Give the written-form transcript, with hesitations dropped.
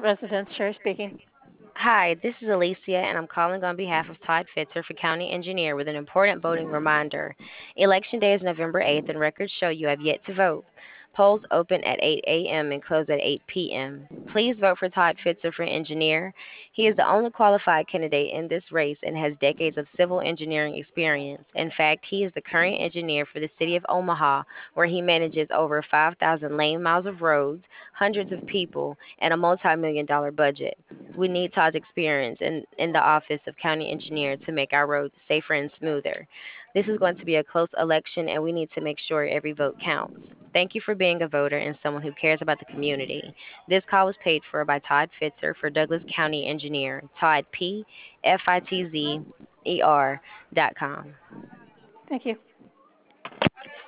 Residence Chair speaking. Hi, this is Alicia, and I'm calling on behalf of Todd Fitzer for County Engineer with an important voting reminder. Election Day is November 8th, and records show you have yet to vote. Polls open at 8 a.m. and close at 8 p.m. Please vote for Todd Fitzer for engineer. He is the only qualified candidate in this race and has decades of civil engineering experience. In fact, he is the current engineer for the city of Omaha, where he manages over 5,000 lane miles of roads, hundreds of people, and a multi-million dollar budget. We need Todd's experience in the office of county engineer to make our roads safer and smoother. This is going to be a close election, and we need to make sure every vote counts. Thank you for being a voter and someone who cares about the community. This call was paid for by Todd Fitzer for Douglas County Engineer, Todd P. F-I-T-Z-E-R.com. Thank you.